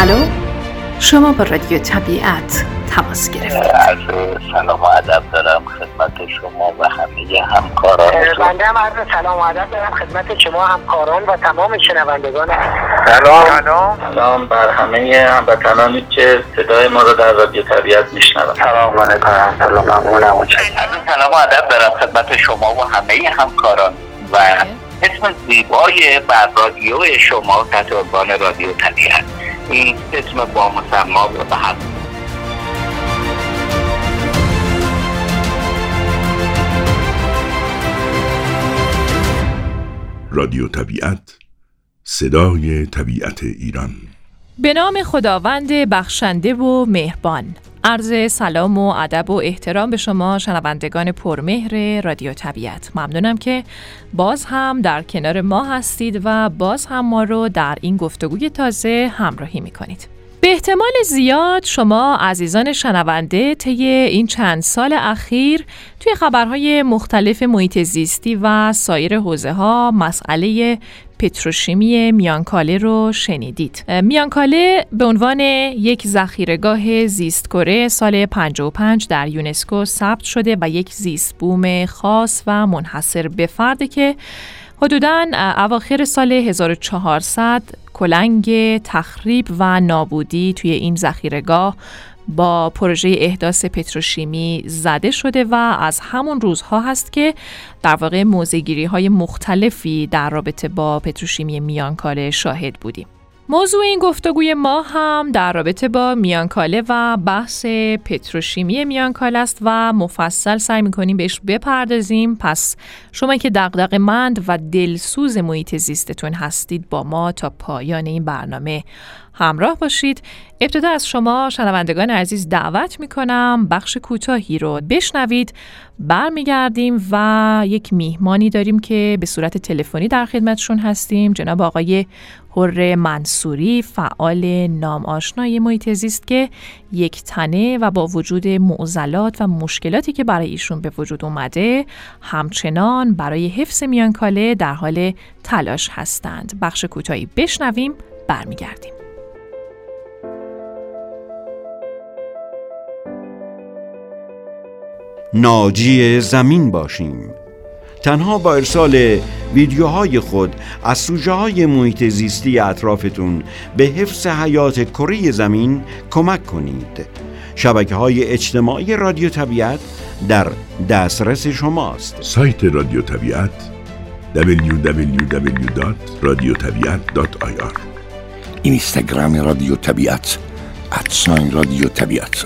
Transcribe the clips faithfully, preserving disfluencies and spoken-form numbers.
الو، شما با رادیو طبیعت تماس گرفتید. عرض سلام و ادب دارم خدمت شما و همه همکاران. بنده هم عرض سلام و ادب دارم خدمت شما همکاران و تمام شنوندگان. سلام سلام سلام بر همه هموطنانی که صدای ما رو در رادیو طبیعت میشنوند. سلام علیکم. سلام ممنونم. عرض سلام و ادب دارم خدمت شما و همه همکاران و اسم زیبای بر رادیو شما تحت عنوان رادیو طبیعت. این اسم با مسما و به هم رادیو طبیعت، صدای طبیعت ایران. به نام خداوند بخشنده و مهربان. عرض سلام و ادب و احترام به شما شنوندگان پرمهر رادیو طبیعت. ممنونم که باز هم در کنار ما هستید و باز هم ما رو در این گفتگوی تازه همراهی میکنید. به احتمال زیاد شما عزیزان شنونده طی این چند سال اخیر توی خبرهای مختلف محیط زیستی و سایر حوزه‌ها مسئله پتروشیمی میانکاله رو شنیدید. میانکاله به عنوان یک ذخیره‌گاه زیست‌کره سال پنجاه و پنج در یونسکو ثبت شده و یک زیست بوم خاص و منحصر به فرده که حدوداً اواخر سال هزار و چهارصد کلنگ تخریب و نابودی توی این ذخیره‌گاه با پروژه احداث پتروشیمی زده شده و از همون روزها هست که در واقع موضع‌گیری‌های مختلفی در رابطه با پتروشیمی میانکاله شاهد بودیم. موضوع این گفتگوی ما هم در رابطه با میانکاله و بحث پتروشیمی میانکاله است و مفصل سعی می‌کنیم بهش بپردازیم. پس شما که دغدغه‌مند و دلسوز محیط زیستتون هستید با ما تا پایان این برنامه همراه باشید. ابتدا از شما شنوندگان عزیز دعوت میکنم بخش کوتاهی رو بشنوید. برمیگردیم و یک میهمانی داریم که به صورت تلفنی در خدمتشون هستیم، جناب آقای حر منصوری، فعال نام آشنای محیط زیست که یک تنه و با وجود معضلات و مشکلاتی که برای ایشون به وجود اومده همچنان برای حفظ میانکاله در حال تلاش هستند. بخش کوتاهی بشنویم، برمیگردیم. ناجی زمین باشیم. تنها با ارسال ویدیوهای خود از سوژه‌های محیط زیستی اطرافتون به حفظ حیات کره زمین کمک کنید. شبکه‌های اجتماعی رادیو طبیعت در دسترس شماست. سایت رادیو طبیعت دبلیو دبلیو دبلیو دات رادیو طبیعت دات آی آر. اینستاگرام رادیو طبیعت ادساین رادیو طبیعت.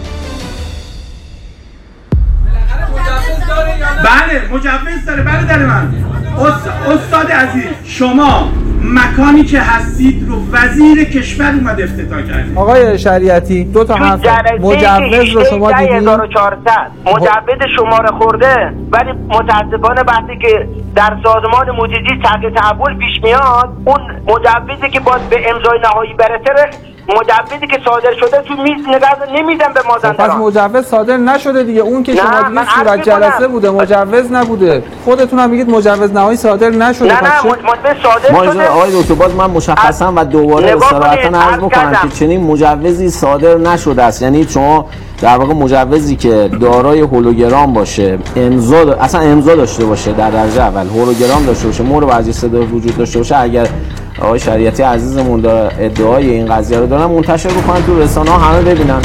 بله مجوز داره برادر من. استاد عزیز، شما مکانی که هستید رو وزیر کشور اومد افتتاح کرد. آقای شریعتی دو تا حرف مجوز رو شما دیدید؟ هزار و چهارصد مجوز شماره خورده، ولی متاسفانه وقتی که در سازمان مدیری تحت تحول پیش میاد اون مجوزی که باز به امضای نهایی برسه مجوزی که صادر شده تو میز نگاه نمیدن به مازندران. پس مجوز صادر نشده دیگه. اون که شما دیدید صورت جلسه بوده، مجوز نبوده. خودتون هم میگید مجوز نهایی صادر نشده. نه نه مجوز صادر شده. آقای دکتر باز من مشخصا و دوباره صراحتاً عرض بکنم که چنین مجوزی صادر نشده است. یعنی شما در واقع مجوزی که دارای هولوگرام باشه، امضا دا... اصلا امضا داشته باشه، در درجه اول هولوگرام داشته باشه، مهر ورزی صدا وجود داشته باشه، اگر آقای شریعتی عزیزمون داره ادعای این قضیه رو دارن منتشر بکنن تو رسانه‌ها همه ببینن.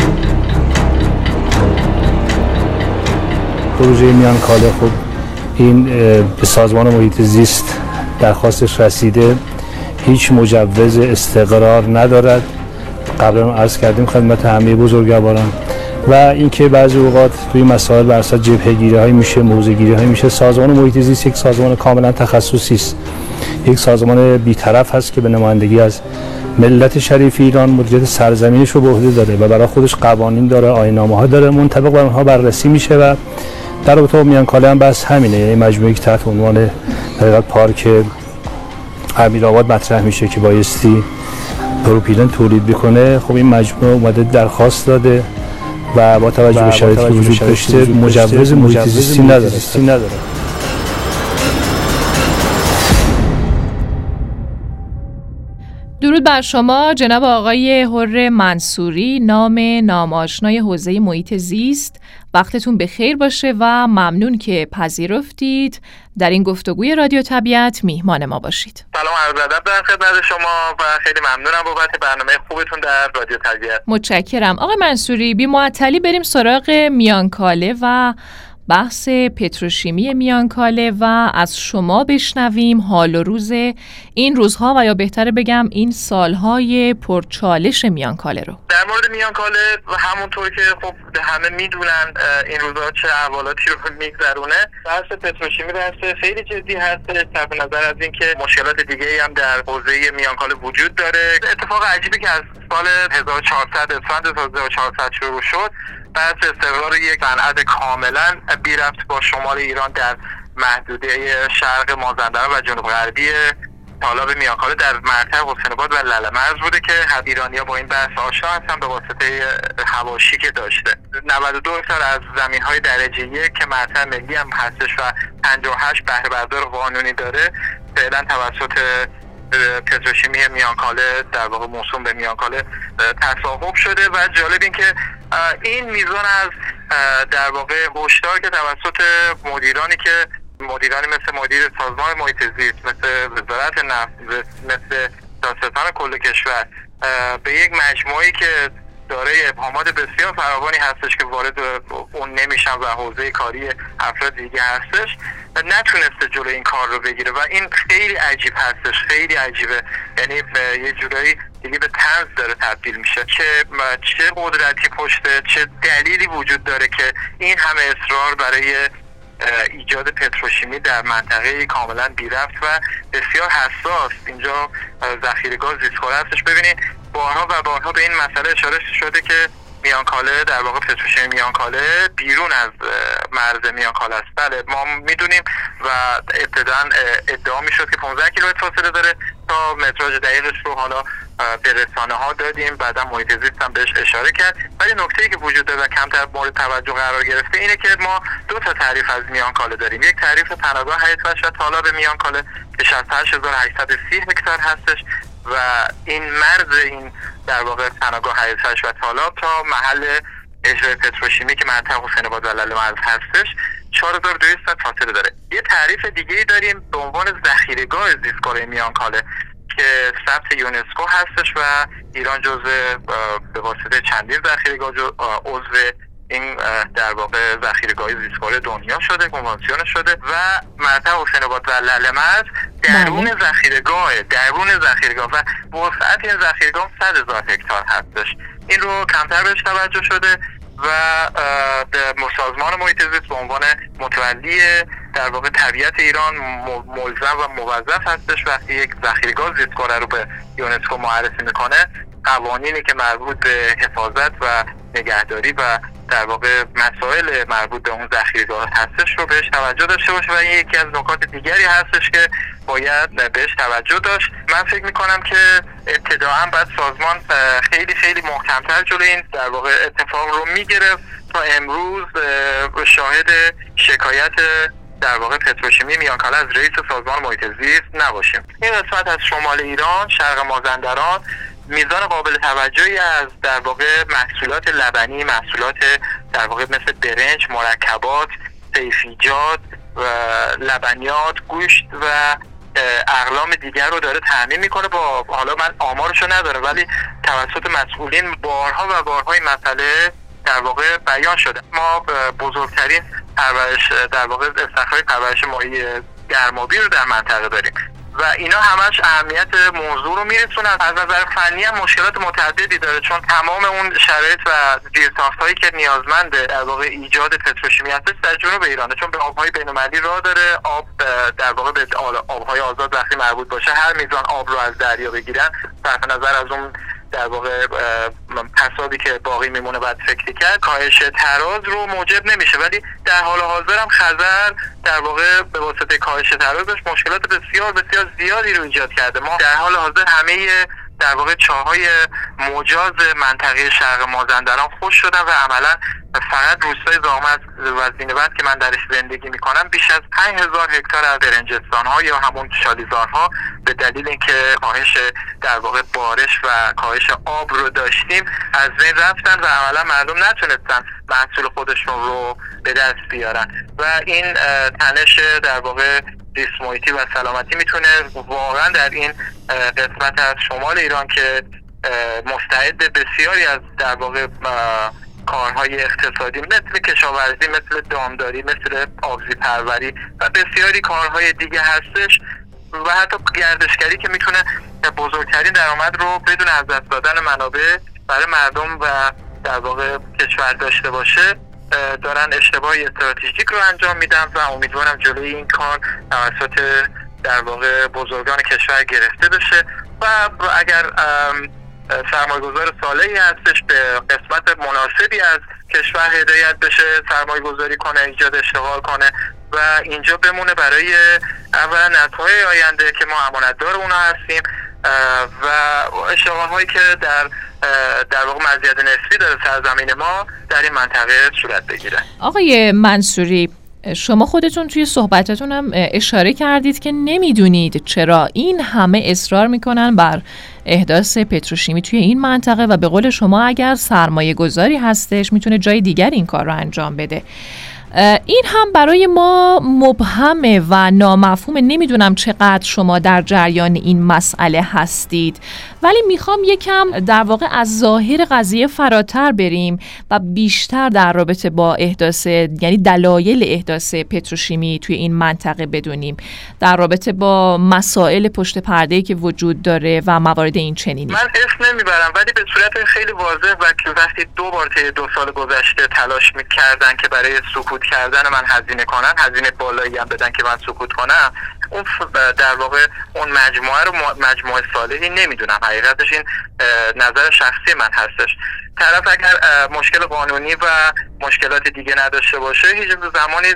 پروژه میانکاله خب این به سازمان محیط زیست درخواستش رسیده، هیچ مجوز استقرار ندارد. قبلا عرض کردیم خدمت همه بزرگواران و اینکه بعضی اوقات توی مسائل بر اساس جبهه‌گیری‌های میشه، موضع‌گیری‌های میشه. سازمان محیط زیست یک سازمان کاملا تخصصی است، یک سازمان بی‌طرف هست که به نمایندگی از ملت شریف ایران مدیریت سرزمینش رو به عهده داره و برای خودش قوانین داره، آیین‌نامه‌ها داره، منطبق بر اونها بررسی میشه و در رابطه با میانکاله هم بس همینه. یعنی مجموعه‌ای که تحت عنوان حقیقت پارک امیرآباد مطرح میشه که بایستی پروپیلن تولید بکنه. خب این مجموعه اومده درخواست داده و با توجه به شرایطی که وجود داشته مجوز محیط زیستی نداره. درود بر شما جناب آقای حر منصوری، نام نامآشنای حوزه محیط زیست. وقتتون بخیر باشه و ممنون که پذیرفتید در این گفتگوی رادیو طبیعت میهمان ما باشید. سلام عرض ادب در خدمت شما و خیلی ممنونم بابت برنامه خوبتون در رادیو طبیعت. متشکرم. آقای منصوری، بی معطلی بریم سراغ میانکاله و بحث پتروشیمی میانکاله و از شما بشنویم حال و روز این روزها و یا بهتره بگم این سالهای پرچالش میانکاله رو. در مورد میانکاله همونطور که خب همه میدونن این روزها چه احوالاتی رو میگذرونه، بحث پتروشیمی بحث خیلی جدی هست، صرف نظر از اینکه مشکلات دیگه‌ای هم در حوزه میانکاله وجود داره. اتفاق عجیبی که از سال هزار و چهارصد اسفند هزار و چهارصد شروع شد، بحث استقرار یک صنعت کاملا بی ربط با شمال ایران در محدوده شرق مازندران و جنوب غربی تالاب میانکاله در مرتع حسین آباد و لله‌مرز بوده که ایرانی‌ها با این بحث آشنا هستن به واسطه هواشی که داشته. نود و دو هکتار از زمین‌های درجه یک که مرتع ملی هم هستش و پنجاه و هشت بهره بردار قانونی داره، فعلا توسط پتروشیمی میانکاله در واقع موسوم به میانکاله تصاحب شده. و جالب این که این میزان از در واقع هشدار که توسط مدیرانی که مدیرانی مثل مدیر سازمان محیط زیست، مثل وزارت نفت، مثل دادستان کل کشور به یک مجموعه‌ای که دارای ابهامات بسیار فراوانی هستش که وارد اون نمیشن و حوزه کاری افراد دیگه هستش، نتونسته جلوی این کار رو بگیره و این خیلی عجیب هستش، خیلی عجیبه. یعنی یه جورایی دیگه به طنز داره تبدیل میشه که چه قدرتی پشته، چه دلیلی وجود داره که این همه اصرار برای ایجاد پتروشیمی در منطقه کاملا بی ربط و بسیار حساس. اینجا ذخیره‌گاه زیست‌خواره هستش. ببینید بارها و بارها به این مسئله اشاره شده که میانکاله در واقع پتروشیمی میانکاله بیرون از مرز میانکاله است. بله ما میدونیم و ابتداً ادعا میشد که پانزده کیلومتر فاصله داره، تا متراژ دقیقش رو حالا به رسانه ها دادیم، بعدا محیط زیست هم بهش اشاره کرد. ولی نکته‌ای که وجود داره و کمتر مورد توجه قرار گرفته اینه که ما دو تا تعریف از میانکاله داریم. یک تعریف پناهگاه حیات وحش و تالاب میانکاله که شصت و هشت هزار و هشتصد و سی هکتار هستش و این مرز این در واقع پناهگاه حیات وحش و تالاب تا محل اجرای پتروشیمی که منطقه حسین آباد و لله‌مرز هستش چهار هزار و دویست متر فاصله داره. یه تعریف دیگه‌ای داریم به عنوان ذخیره‌گاه زیستگاه میانکاله که ثبت یونسکو هستش و ایران جزو به واسطه چندین ذخیره‌گاه عضو این در واقع ذخیره‌گاه زیستگاه دنیا شده، کنوانسیون شده و مرتع حسین آباد و لله‌مرز درون ذخیره‌گاه درون ذخیره‌گاه و وسعت این ذخیره‌گاه صد هزار هکتار هستش. این رو کمتر بهش توجه شده و سازمان محیط زیست به عنوان متولی در واقع طبیعت ایران ملزم و موظف هستش وقتی یک ذخیره‌گاه زیستگاه رو به یونسکو معرفی میکنه قوانینی که مربوط به حفاظت و نگهداری و در واقع مسائل مربوط به اون ذخیره‌گاه هستش رو بهش توجه داشته باشه و این یکی از نکات دیگری هستش که باید بهش توجه داشت. من فکر میکنم که ابتداعا باید سازمان خیلی خیلی محکمتر جلوی این در واقع اتفاق رو میگرفت تا امروز شاهد شکایت در واقع پتروشیمی میانکاله از رئیس سازمان محیط زیست نباشیم. این قسمت از شمال ایران، شرق مازندران، میزان قابل توجهی از در واقع محصولات لبنی، محصولات در واقع مثل برنج، مرکبات، سیفیجات و لبنیات، گوشت و اقلام دیگر رو داره تامین میکنه. با حالا من آمارشو ندارم ولی توسط مسئولین بارها و بارها این مسئله در واقع بیان شده. ما بزرگترین پرورش در واقع استخراج پرورش ماهی گرمابی رو در منطقه داریم و اینا همش اهمیت موضوع رو میرسونن. از نظر فنی هم مشکلات متعددی داره چون تمام اون شرایط و زیرساخت‌هایی که نیازمند در واقع ایجاد پتروشیمی هست در جنوب ایرانه، چون به آب‌های بین‌المللی راه داره. آب در واقع به آب‌های آزاد وقتی مربوط باشه هر میزان آب رو از دریا بگیرن صرف نظر از اون در واقع پسابی که باقی میمونه بعد فکر کرد کاهش تراز رو موجب نمیشه، ولی در حال حاضر هم خزر در واقع به واسطه کاهش ترازش مشکلات بسیار بسیار زیادی رو ایجاد کرده. ما در حال حاضر همه در واقع چاهای مجاز منطقه شرق مازندران خشک شدن و عملا فقط روستای زاغمز و زینه‌بند که من درش زندگی میکنم بیش از پنج هزار هکتار از برنجستان‌ها یا همون شالیزارها به دلیل اینکه کاهش در واقع بارش و کاهش آب رو داشتیم از بین رفتن و عملا مردم نتونستن محصول خودشون رو به دست بیارن و این تنش در واقع زیست محیطی و سلامتی میتونه واقعا در این قسمت از شمال ایران که مستعد بسیاری از در واقع کارهای اقتصادی مثل کشاورزی، مثل دامداری، مثل آبزی پروری و بسیاری کارهای دیگه هستش و حتی گردشگری که میتونه بزرگترین درآمد رو بدون از دست دادن منابع برای مردم و در واقع کشور داشته باشه دارن اشتباه استراتژیک رو انجام میدن و امیدوارم جلوی این کار توسط در واقع بزرگان کشور گرفته بشه و اگر سرمایه‌گذار صالحی هستش به قسمت مناسبی از کشور هدایت بشه سرمایه گذاری کنه، ایجاد اشتغال کنه و اینجا بمونه برای اولا نسل‌های آینده که ما امانتدار اونا هستیم و اشتغال هایی که در در واقع مزیت نسبی داره سرزمین ما در این منطقه صورت بگیره. آقای منصوری، شما خودتون توی صحبتتون هم اشاره کردید که نمیدونید چرا این همه اصرار میکنن بر احداث پتروشیمی توی این منطقه و به قول شما اگر سرمایه گذاری هستش میتونه جای دیگر این کار رو انجام بده. این هم برای ما مبهمه و نامفهومه. نمیدونم چقدر شما در جریان این مسئله هستید، ولی میخوام یکم در واقع از ظاهر قضیه فراتر بریم و بیشتر در رابطه با احداث یعنی دلایل احداث پتروشیمی توی این منطقه بدونیم، در رابطه با مسائل پشت پرده‌ای که وجود داره و موارد این چنینی. من اسم نمیبرم ولی به صورت خیلی واضح و که وقتی دو بار طی دو سال گذشته تلاش میکردن که برای سکوت کردن من هزینه کنن، هزینه بالایی هم بدن که من سکوت کنم، اون در واقع اون مجموعه رو مجموعه صالحی نمیدونم. حقیقتش این نظر شخصی من هستش. طرف اگر مشکل قانونی و مشکلات دیگه نداشته باشه هیچ زمانی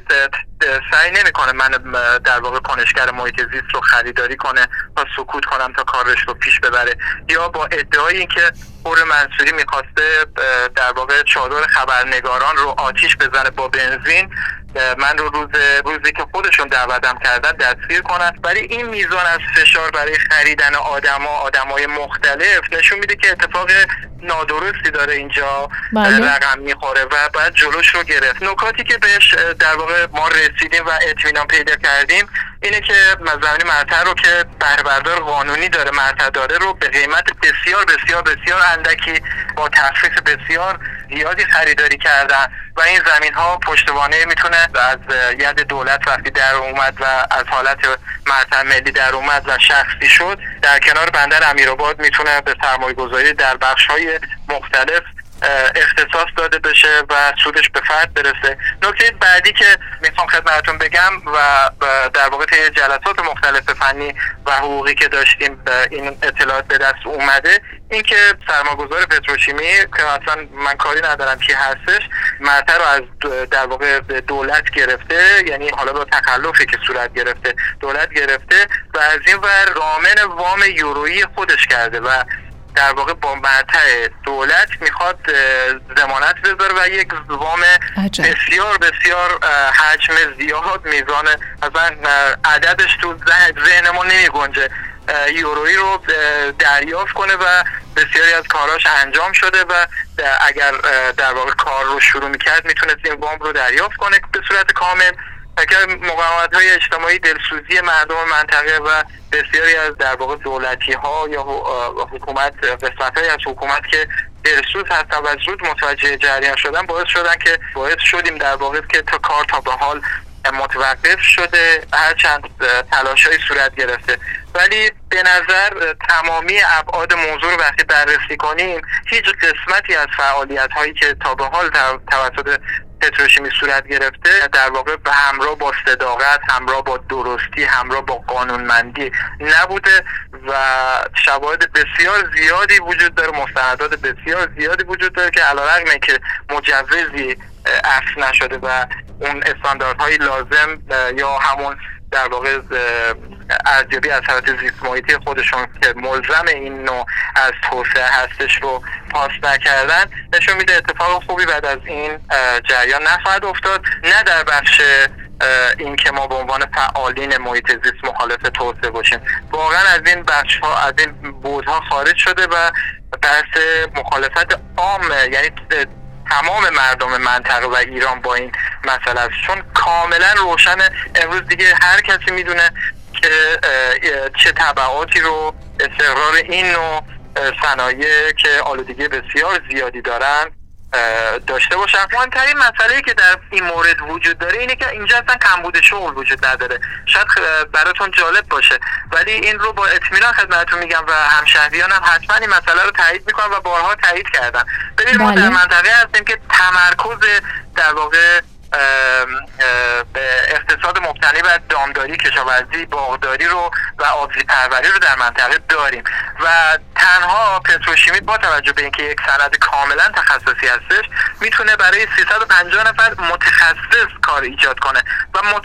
سعی نمیکنه من در واقع کنشگر محیط زیست رو خریداری کنه تا سکوت کنم تا کارش رو پیش ببره، یا با ادعای اینکه پور منصوری میخواسته در واقع چادر خبرنگاران رو آتیش بزنه با بنزین من رو روز روزی که خودشون دعوتم کردن دستگیر کنن. ولی این میزان از فشار برای خریدن آدما آدمای مختلف نشون میده که اتفاق نادرستی داره اینجا رقم میخوره و باید جلوش رو گرفت. نکاتی که بهش در واقع ما رسیدیم و اطمینان پیدا کردیم اینه که زمین مرتع رو که بهره‌بردار قانونی داره مرتع داره رو به قیمت بسیار بسیار بسیار اندکی با تخفیف بسیار زیادی خریداری کردن و این زمین ها پشتوانه میتونه از ید دولت وقتی در اومد و از حالت مرتع ملی در اومد و شخصی شد در کنار بندر امیرآباد میتونه به سرمایه گذاری در بخش های مختلف اختصاص داده بشه و سودش به فرد برسه. نکته بعدی که میخوام خدمتتون بگم و در واقع طی جلسات مختلف فنی و حقوقی که داشتیم این اطلاعات به دست اومده این که سرمایه‌گذار پتروشیمی که اصلا من کاری ندارم کی هستش مرتع رو از در واقع دولت گرفته، یعنی حالا با تخلفی که صورت گرفته دولت گرفته و از این ور رامن وام یورویی خودش کرده و در واقع با مرتع دولت میخواد ضمانت بذاره و یک وام بسیار بسیار حجم زیاد میزان اصلا عددش تو ذهنمون نمی گنجه یورویی رو دریافت کنه و بسیاری از کاراش انجام شده و اگر در واقع کار رو شروع میکرد میتونست این وام رو دریافت کنه به صورت کامل. اگر مقاومت های اجتماعی دلسوزی مردم منطقه و بسیاری از در واقع دولتی ها یا حکومت قسمت های از حکومت که دلسوز هستن و زود متوجه جریان شدن باعث شدن که باعث شدیم در واقع که تا کار تا به حال متوقف شده هرچند تلاش های صورت گرفته. ولی به نظر تمامی ابعاد موضوع رو وقتی بررسی کنیم هیچ قسمتی از فعالیت هایی که تا به حال توسط پتروشیمی صورت گرفته در واقع به همراه با صداقت، همراه با درستی، همراه با قانونمندی نبوده و شواهد بسیار زیادی وجود داره، مستندات بسیار زیادی وجود داره که علیرغم اینکه مجوزی اخذ نشده و اون استانداردهای لازم یا همون در واقع ارزیابی اثرات زیست محیطی خودشون که ملزم این نوع از توسعه هستش رو پاس نکردن، نشون میده اتفاق خوبی بعد از این جریان نخواهد افتاد. نه در بخش این که ما به عنوان فعالین محیط زیست مخالف توسعه باشیم، واقعا از این بخش ها، از این بودها خارج شده و بحث مخالفت عام، یعنی تمام مردم منطقه و ایران با این مسئله است، چون کاملا روشنه امروز دیگه هر کسی میدونه که چه تبعاتی رو استقرار این نوع صنایع که آلودگی بسیار زیادی دارن داشته باشن. مهمترین مسئله‌ای که در این مورد وجود داره اینه که اینجا اصلا کمبود شغل وجود نداره. شاید براتون جالب باشه ولی این رو با اطمینان خدمتتون میگم و همشهریانم حتما این مسئله رو تایید میکنن و بارها تایید کردن. ببینید ما در منطقه هستیم که تمرکز در واقع به اقتصاد مبتنی بر دامداری، کشاورزی، باغداری رو و آبزی پروری رو در منطقه داریم و تنها پتروشیمی با توجه به اینکه یک صنعت کاملا تخصصی هستش میتونه برای سیصد و پنجاه نفر متخصص کار ایجاد کنه و مت...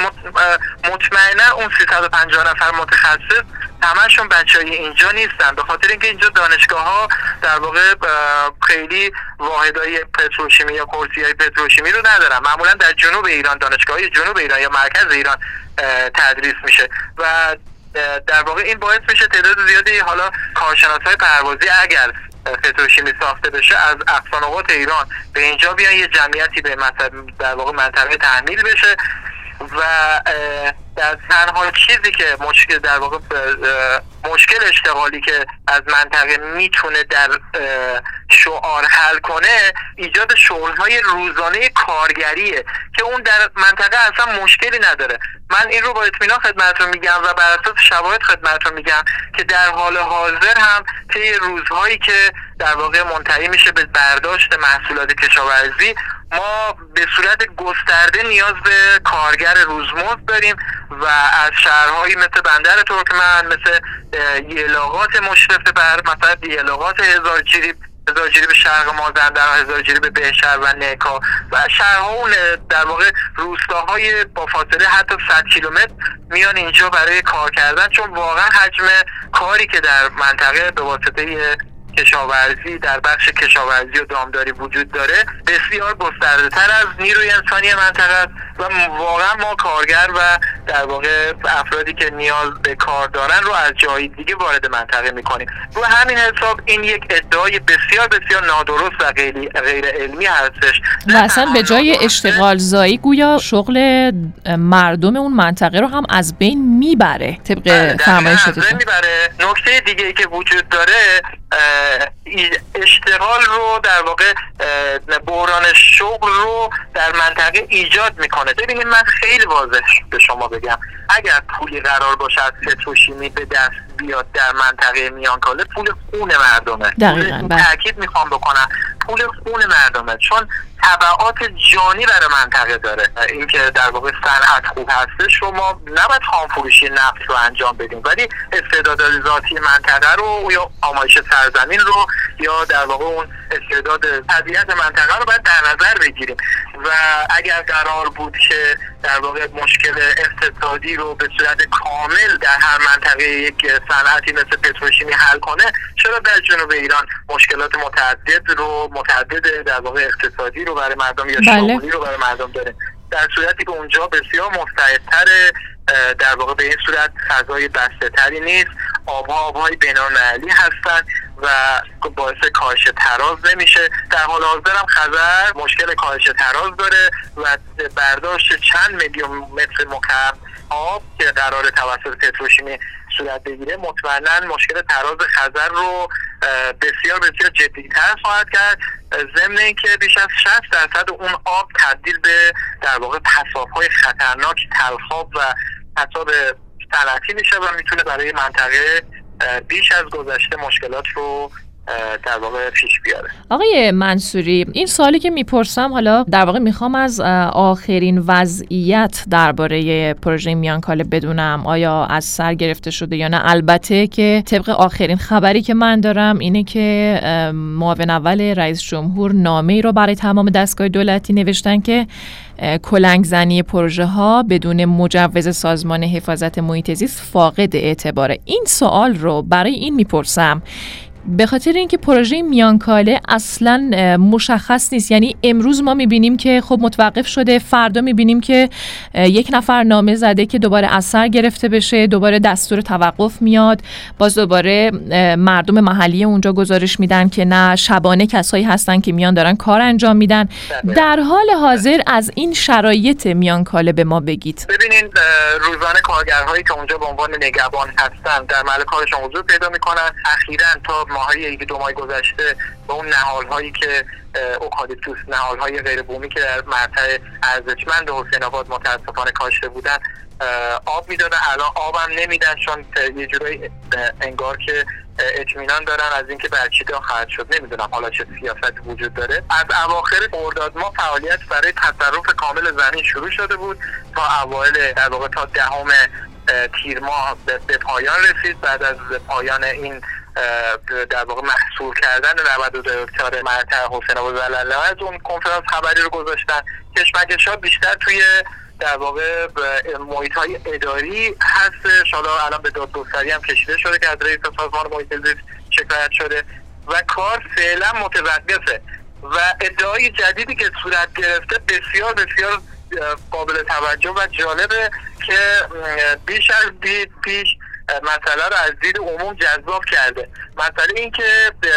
مطمئنا اون سیصد و پنجاه نفر متخصص همشون بچهای اینجا نیستن، به خاطر اینکه اینجا دانشگاه ها در واقع خیلی واحدهای پتروشیمی یا کورسی‌های پتروشیمی رو ندارن. معمولا در جنوب ایران، دانشگاه‌های جنوب ایران یا مرکز ایران تدریس میشه و در واقع این باعث میشه تعداد زیادی حالا کارشناسای پروازی اگر پتروشیمی ساخته بشه از اقصا نقاط ایران به اینجا بیان، یه جمعیتی به در واقع منطقه تحمیل بشه و در تنها چیزی که مشکل در واقع مشکل اشتغالی که از منطقه میتونه در شعار حل کنه ایجاد شغل‌های روزانه کارگریه که اون در منطقه اصلا مشکلی نداره. من این رو با اطمینان خدمتتون میگم و بر اساس شواهد خدمتتون میگم که در حال حاضر هم طی روزهایی که در واقع منتهی میشه به برداشت محصولات کشاورزی ما به صورت گسترده نیاز به کارگر روزمزد داریم و از شهرهایی مثل بندر ترکمن، مثل یلاقات مشرف بر مثلا یلاقات هزار جریب، هزار جریب شرق مازندران، هزار جریب بهشهر و نکا و شهرها اون در واقع روستاهای با فاصله حتی صد کیلومتر میان اینجا برای کار کردن، چون واقعا حجم کاری که در منطقه به واسطه کشاورزی در بخش کشاورزی و دامداری وجود داره بسیار گسترده تر از نیروی انسانی منطقه است و واقعا ما کارگر و در واقع افرادی که نیاز به کار دارن رو از جای دیگه وارد منطقه میکنیم. رو همین حساب این یک ادعای بسیار بسیار نادرست و غیر غیر علمی هستش و اصلا به جای اشتغال زایی گویا شغل مردم اون منطقه رو هم از بین میبره طبق فرمایشتون. میبره. نکته دیگه ای که وجود داره اشتغال رو در واقع بحران شغل رو در منطقه ایجاد میکنه. ببینید من خیلی واضح به شما بگم، اگر پولی قرار باشه از پتروشیمی به دست بیاد در منطقه میانکاله، پول خون مردمه. دقیقاً. تاکید میخوام بکنم پول خون مردمه، چون تبعات جانی برای منطقه داره. اینکه در واقع صنعت خوب هستش رو ما نباید خامفروشی نفت رو انجام بدیم، ولی استعداد ذاتی منطقه رو یا آمایش سرزمین رو یا در واقع اون استعداد طبیعت منطقه رو باید در نظر بگیریم و اگر قرار بود که در واقع مشکل اقتصادی رو به صورت کامل در هر منطقه یک صنعتی مثل پتروشیمی حل کنه، چرا در جنوب ایران مشکلات متعدد رو متعدد در واقع اقتصادی رو برای مردم یا شغلی رو برای مردم داره، در صورتی که اونجا بسیار مستعدتر در واقع به این صورت فضای بسته تری نیست، آبها آبهای بین‌المللی هستن و باعث کاهش تراز نمیشه. در حال حاضر هم خزر مشکل کاهش تراز داره و برداشت چند میلیون متر مکعب آب که قرار توسط پتروشیمی صورت بگیره مطمئنا مشکل تراز خزر رو بسیار بسیار جدی‌تر خواهد کرد، ضمن اینکه بیش از شصت درصد اون آب تبدیل به در واقع پساب‌های خطرناک تلخاب و پساب صنعتی میشه و میتونه برای منطقه بیش از گذشته مشکلات رو در واقع پیش بیاره. آقای منصوری، این سوالی که میپرسم حالا در واقع میخوام از آخرین وضعیت درباره پروژه میانکاله بدونم آیا از سر گرفته شده یا نه. البته که طبق آخرین خبری که من دارم اینه که معاون اول رئیس جمهور نامه‌ای رو برای تمام دستگاه دولتی نوشتن که کلنگ زنی پروژه ها بدون مجوز سازمان حفاظت محیط زیست فاقد اعتباره. این سوال رو برای این میپرسم به خاطر اینکه پروژه میانکاله اصلا مشخص نیست. یعنی امروز ما میبینیم که خب متوقف شده، فردا میبینیم که یک نفر نامه زده که دوباره از سر گرفته بشه، دوباره دستور توقف میاد، باز دوباره مردم محلی اونجا گزارش میدن که نه شبانه کسایی هستن که میان دارن کار انجام میدن. در حال حاضر از این شرایط میانکاله به ما بگید. ببینین روزانه کارگرهایی که اونجا به عنوان نگهبان هستن در محل کارشون حضور پیدا میکنن. اخیراً تا ماهای یک دو ماه گذشته به اون نهال‌هایی که اوکالیپتوس، نهال‌های غیر بومی که در مقطع ارزشمند حسین آباد متاسفانه کاشته بودن آب میدادن، الان آبم نمیدن چون یه جورایی انگار که اطمینان دارن از اینکه برچیده خواهد شد. نمیدونم حالا چه سیاستی وجود داره. از اواخر خرداد ماه فعالیت برای تصرف کامل زمین شروع شده بود تا اوایل در واقع تا دهم تیر ماه به پایان رسید. بعد از پایان این در واقع محصول کردن نود و دو هکتار مقطع حسین آباد زلاله از اون کنفرانس خبری رو گذاشتن. کشمکش‌ها بیشتر توی در واقع محیط‌های اداری هستش. حالا الان به دادگستری هم کشیده شده که از رئیس سازمان محیط زیست شکایت شده و کار فعلا متوقفه و ادعای جدیدی که صورت گرفته بسیار بسیار قابل توجه و جالبه که بیش از پیش مسئله رو از دید عموم جذاب کرده. مسئله این که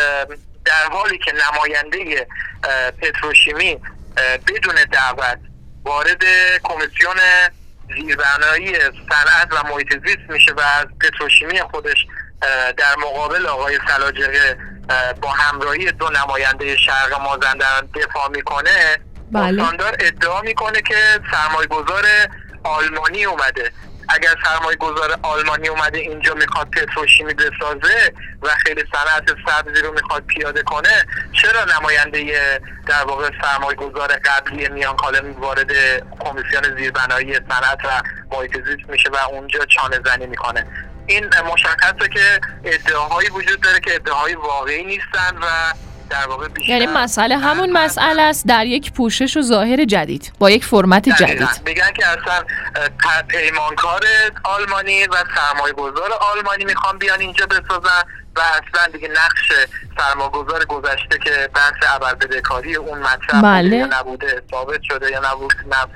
در حالی که نماینده پتروشیمی بدون دعوت وارد کمیسیون زیربنایی صنعت و محیط زیست میشه و از پتروشیمی خودش در مقابل آقای سلاجقه با همراهی دو نماینده شرق مازندران دفاع میکنه، استاندار ادعا میکنه که سرمایه‌گذار آلمانی اومده. اگر سرمایه گذار آلمانی اومده اینجا میخواد پتروشیمی بسازه و خیلی صنعت سبزی رو میخواد پیاده کنه، چرا نماینده در واقع سرمایه گذار قبلی میانکاله وارد کمیسیون زیربنایی صنعت و محیط زیست میشه و اونجا چانه زنی میکنه؟ این مشخصه که ادعاهایی وجود داره که ادعاهای واقعی نیستن و در واقع بیشتر یعنی مسئله همون مسئله است در یک پوشش و ظاهر جدید با یک فرمت جدید. میگن که اصلا پیمانکار آلمانی و سرمایه‌گذار آلمانی میخوان بیان اینجا بسازن و اصلا دیگه نقش سرمایه‌گذار گذشته که بحث ابربدهکاری اون مطرح بله. یا نبوده ثابت شده یا نبود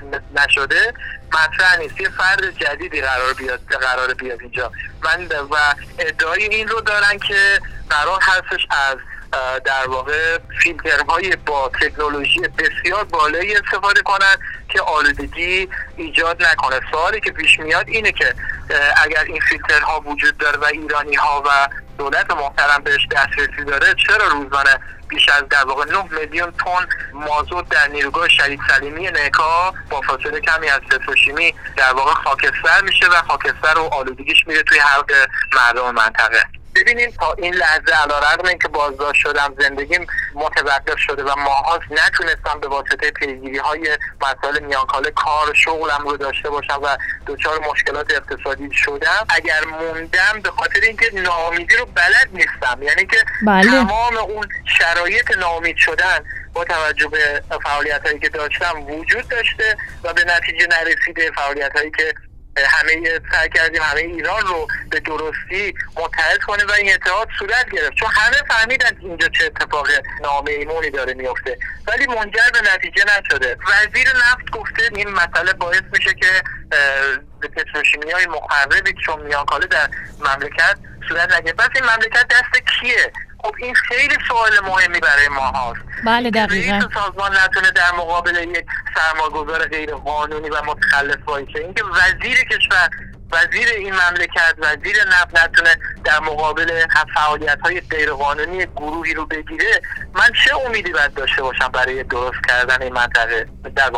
نشده مطرح نیست. یه فرد جدیدی قرار بیاد قرار بیاد اینجا من و ادعای این رو دارن که قرار هستش از در واقع فیلترهای با تکنولوژی بسیار بالایی استفاده کنن که آلودگی ایجاد نکنه. سوالی که پیش میاد اینه که اگر این فیلترها وجود داره و ایرانی ها و دولت محترم بهش دسترسی داره، چرا روزانه بیش از در واقع نه میلیون تن مازوت در نیروگاه شهید سلیمی نکا با فاصله کمی از پتروشیمی در واقع خاکستر میشه و خاکستر و آلودگیش میره توی حلق مردم منطقه. ببینید تا این لحظه علیرغم اینکه بازداشت شدم زندگیم متوقف شده و ماهاست نتونستم به واسطه پیگیری‌های مسائل میانکاله کار شغلم رو داشته باشم و دچار مشکلات اقتصادی شدم. اگر موندم به خاطر اینکه ناامیدی رو بلد نیستم، یعنی که بله. تمام اون شرایط ناامید شدن با توجه به فعالیت‌هایی که داشتم وجود داشته و به نتیجه نرسیده. فعالیت‌هایی که همه سعی کردیم همه ایران رو به درستی متحد کنیم و این اتحاد صورت گرفت، چون همه فهمیدن اینجا چه اتفاق نامیمونی داره میفته، ولی منجر به نتیجه نشده. وزیر نفت گفته این مسئله باعث میشه که به پتروشیمیای مخربی چون میانکاله در مملکت صورت نگیره. بس این مملکت دست کیه؟ خب این خیلی سوال مهمی برای ما هاست. بله دقیقاً. رئیس سازمان نتونه در مقابل یک سرمایه‌گذار غیر قانونی و متخلف وایسه، اینکه وزیر کشور، وزیر این مملکت، وزیر نفت نتونه در مقابل فعالیت‌های غیر قانونی گروهی رو بگیره، من چه امیدی باید داشته باشم برای درست کردن این منطقه، در واقع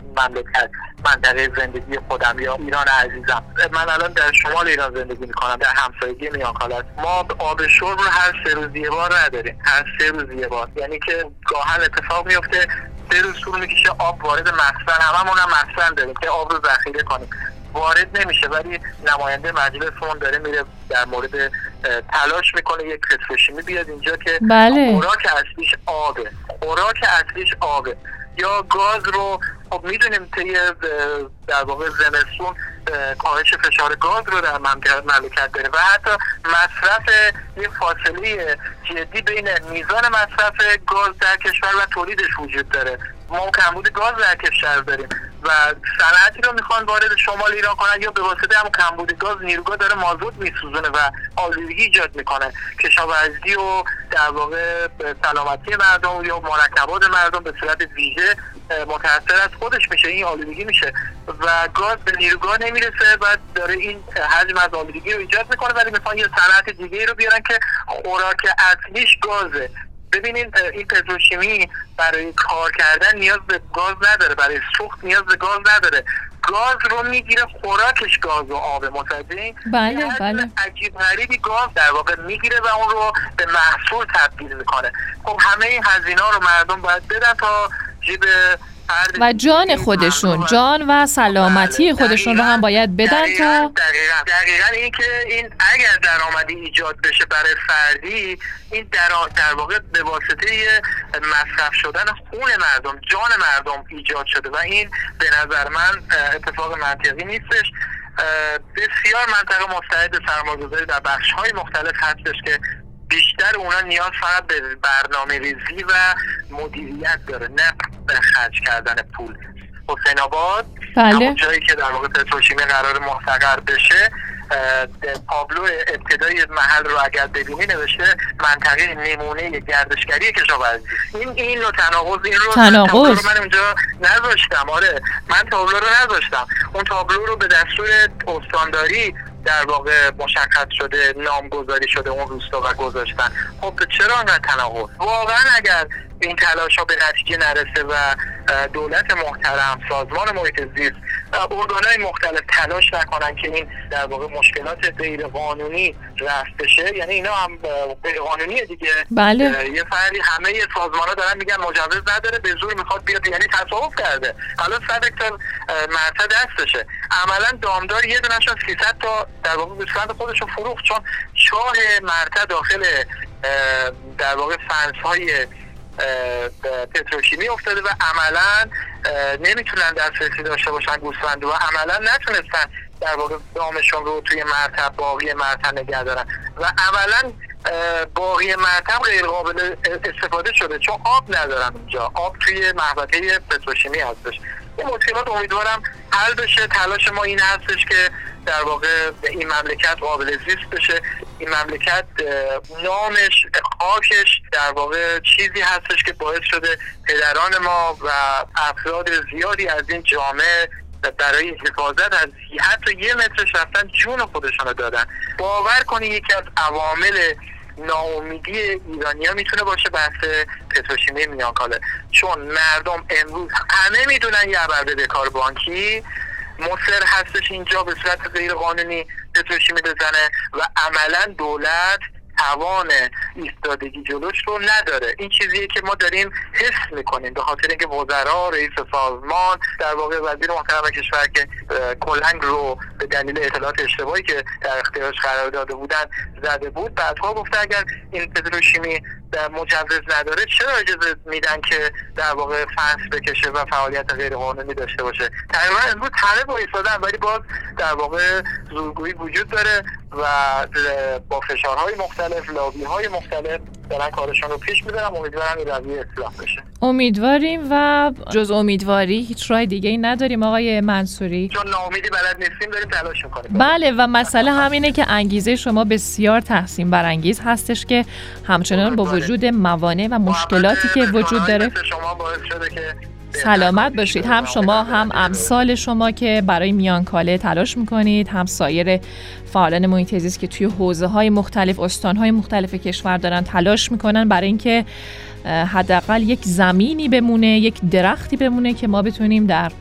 مملکت منطقه زندگی خودم یا ایران عزیزم. من الان در شمال ایران زندگی میکنم، در همسایگی میانکالج. ما آب شرب رو هر سه روز یه بار نداریم، هر سه روز یه بار، یعنی که گاهن اتفاق میفته سه روز طول میکشه آب وارد مخزن، هممون هم مخزن داریم که آب رو ذخیره کنیم، وارد نمیشه. ولی نماینده مجلسمون داره میره در مورد تلاش میکنه یک پتروشیمی بیاد اینجا که بله. خوراک اصلیش آبه، خوراک اصلیش آبه. یا گاز رو خب میدونیم طی در واقع زمستون کاهش فشار گاز رو در مملکت داره و حتی مصرف یه فاصله جدی بین میزان مصرف گاز در کشور و تولیدش وجود داره. ما کمبود گاز در کشور داریم و صنعتی رو میخوان وارد شمال ایران کنن یا به واسطه هم کمبود گاز نیروگاه داره مازوت میسوزونه و آلودگی ایجاد میکنه. کشاورزی و در واقع سلامتی مردم یا مرکبات مردم به صورت ویژه متاثر از خودش میشه، این آلودگی میشه و گاز به نیروگاه نمیرسه و داره این حجم از آلودگی رو ایجاد میکنه. ولی میخوان یه صنعت دیگه رو بیارن که خوراک اصلیش گازه. ببینید این پتروشیمی برای کار کردن نیاز به گاز نداره، برای سوخت نیاز به گاز نداره، گاز رو میگیره، خوراکش گاز و آب. متوجه؟ بله بله. عجیب غریبی گاز در واقع میگیره و اون رو به محصول تبدیل میکنه. خب همه این هزینه‌ها رو مردم باید بدن تا جیب و جان خودشون، جان و سلامتی خودشون رو هم باید بدن دقیقاً تا دقیقاً دقیقاً این که این اگر درآمدی ایجاد بشه برای فردی، این در در واقع به واسطه مصرف شدن خون مردم، جان مردم ایجاد شده و این به نظر من اتفاق منطقی نیستش. بسیار منطقه مستعد سرمایه‌گذاری در بخش‌های مختلف هستش که بیشتر اونا نیاز فقط به برنامه ریزی و مدیریت داره، نه به خرج کردن پول. حسین آباد بله. همون جایی که در واقع پتروشیمی قرار مستقر بشه، تابلو ابتدای محل رو اگر ببینی نوشته منطقه نمونه گردشگری کشاورزی. این این نوع تناقض این رو تناقض رو من اونجا نذاشتم. آره من تابلو رو نذاشتم، اون تابلو رو به دستور استانداری در واقع مشخص شده، نامگذاری شده اون روستا و گذاشتن. خب چرا انقدر تناقض؟ واقعا اگر این تلاش ها به نتیجه نرسه و دولت محترم، سازمان محیط زیست، ارگان‌های مختلف تلاش نکنن که این در واقع مشکلات غیر قانونی رفع بشه، یعنی اینا هم غیر قانونیه دیگه. بله. یه فردی همه سازمان‌ها دارن میگن مجوز نداره، به زور میخواد بیاد، یعنی تصاحب کرده. حالا صد هکتار مرتع دستشه. عملاً دامدار یه دونه‌شون سیصد تا در واقع گوسفند خودشو فروخت، چون چاه مرتع داخل در واقع فنس‌های پتروشیمی افتاده و عملاً نمیتونن دسترسی داشته باشن گوسفند و عملاً نتونستن در واقع دامشون رو توی مرتع، باقی مرتع نگه دارن و عملاً باقی مرتع غیر قابل استفاده شده چون آب ندارن اونجا. آب توی محوطه پتروشیمی هستش. این مشکلات امیدوارم حل بشه. تلاش ما این هستش که در واقع این مملکت قابل زیست بشه. این مملکت نامش، خاکش در واقع چیزی هستش که باعث شده پدران ما و افراد زیادی از این جامعه برای حفاظت از حتی یه مترش رفتن جون خودشون رو دادن. باور کنی یکی از عوامل ناامیدی ایرانی‌ها میتونه باشه بحث پتروشیمی میانکاله، چون مردم امروز همه میدونن یه عبرده کار بانکی مصر هستش اینجا به صورت غیر قانونی پتروشیمی بزنه و عملا دولت توان ایستادگی جلوش رو نداره. این چیزیه که ما داریم حس میکنیم به خاطر اینکه وزرا، رئیس سازمان، در واقع وزیر محترم کشور که کلنگ رو به دلیل اطلاعات اشتباهی که در اختیارش قرار داده بودن زده بود، بعدها گفته اگر این پتروشیمی مجوز نداره چرا اجازه میدن که در واقع فنس بکشه و فعالیت غیر قانونی داشته باشه. تقریبا امروز همه با ایستادن، ولی باز در واقع زورگویی وجود داره و با فشارهای مختلف، لابی‌های مختلف دارن کارشون رو پیش میبرن. امیدوارم این رویه اصلاح بشه. امیدواریم و جز امیدواری هیچ راه دیگه ای نداریم آقای منصوری، چون ناامیدی بلد نیستیم، داریم تلاش میکنیم. بله و مسئله همینه که انگیزه شما بسیار تحسین برانگیز هستش که همچنان با وجود موانع و مشکلاتی که وجود داره شما باعث شده که سلامت باشید. هم شما هم امثال شما که برای میانکاله تلاش میکنید، هم سایر فعالان محیط زیست که توی حوزه‌های مختلف، استان‌های مختلف کشور دارن تلاش میکنن برای اینکه حداقل یک زمینی بمونه، یک درختی بمونه که ما بتونیم در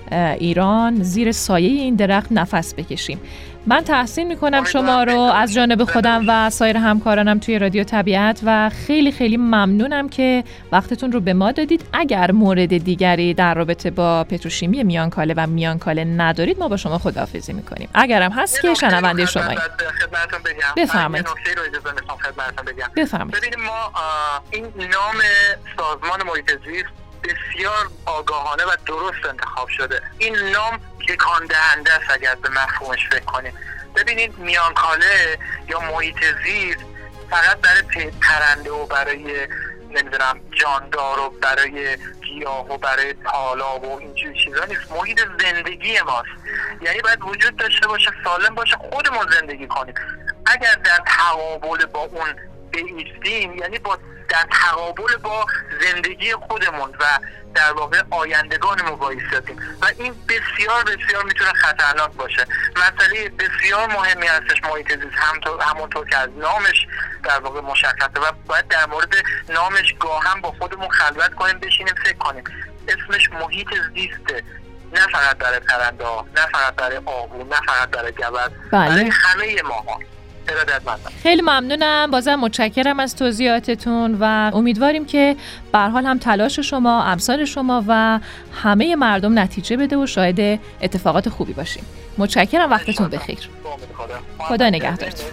ایران زیر سایه این درخت نفس بکشیم. من تحسین میکنم شما رو از جانب خودم و سایر همکارانم توی رادیو طبیعت و خیلی خیلی ممنونم که وقتتون رو به ما دادید. اگر مورد دیگری در رابطه با پتروشیمی میانکاله و میانکاله ندارید ما با شما خداحافظی میکنیم. اگرم هست که شنونده شماییم. خدمتتون بگم. بفرمایید. نکته رو اجازه میخوام خدمتتون بگم. بفرمایید. ببینید ما این نام سازمان محیط زیست بسیار آگاهانه و درست انتخاب شده. این نام تکان دهنده است اگر به مفهومش فکر کنیم. ببینید میانکاله یا محیط زیست فقط برای پرنده و برای نمیدونم جاندار و برای گیاه و برای تالاب و اینجور چیزا نیست. محیط زندگی ماست. یعنی باید وجود داشته باشه، سالم باشه، خودمون زندگی کنیم. اگر در تقابل با اون بایستیم، یعنی با در تقابل با زندگی خودمون و در واقع آیندگانمون وایسادیم و این بسیار بسیار میتونه خطرناک باشه. مسئله بسیار مهمی هستش محیط زیست، همونطور که از نامش در واقع مشخصه و باید در مورد نامش گاهم با خودمون خلوت کنیم، بشینیم فکر کنیم. اسمش محیط زیسته، نه فقط برای پرنده ها، نه فقط برای آهو، نه فقط برای گوزن، برای همه ماها. خیلی ممنونم، بازم متشکرم از توضیحاتتون و امیدواریم که به هر حال هم تلاش شما، امثال شما و همه مردم نتیجه بده و شاهد اتفاقات خوبی باشیم. متشکرم، وقتتون بخیر. خدا نگهدارتون.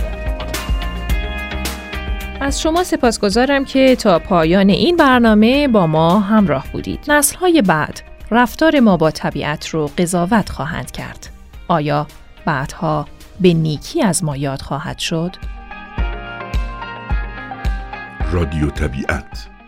از شما سپاسگزارم که تا پایان این برنامه با ما همراه بودید. نسل‌های بعد رفتار ما با طبیعت رو قضاوت خواهند کرد. آیا بعدها به نیکی از ما یاد خواهد شد؟ رادیو طبیعت.